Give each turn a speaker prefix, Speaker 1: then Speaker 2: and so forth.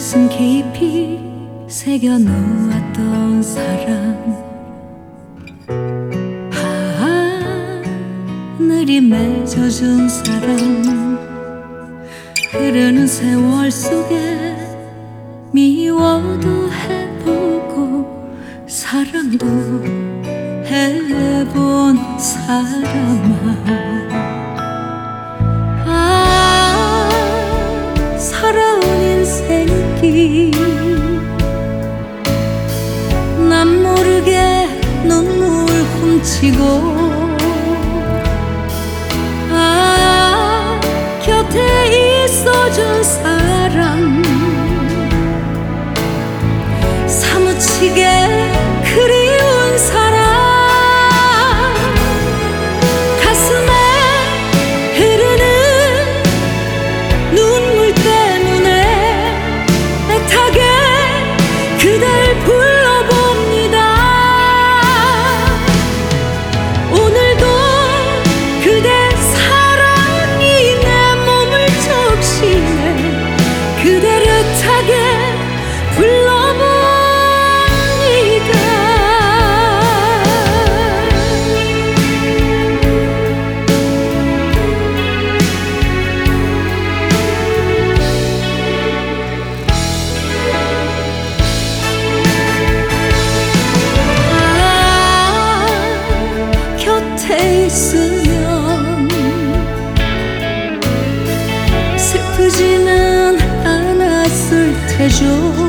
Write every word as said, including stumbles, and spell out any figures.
Speaker 1: 가슴 깊이 새겨 놓았던 사랑, 하늘이 맺어준 사랑, 흐르는 세월 속에 미워도 해보고 사랑도 해본 사람아, 아 살아온 인생길 난 모르게 눈물 훔치고, 아 곁에 있어준 사람 사무치게 그리운 사람, 가슴에 흐르는 눈물 때문에 애타게 그댈 불러봅니다. 오늘도 그대 사랑이 내 몸을 적시네, 그댈 애타게 불러봅니다. 곁에 있으면 슬프지는 않았을 테죠.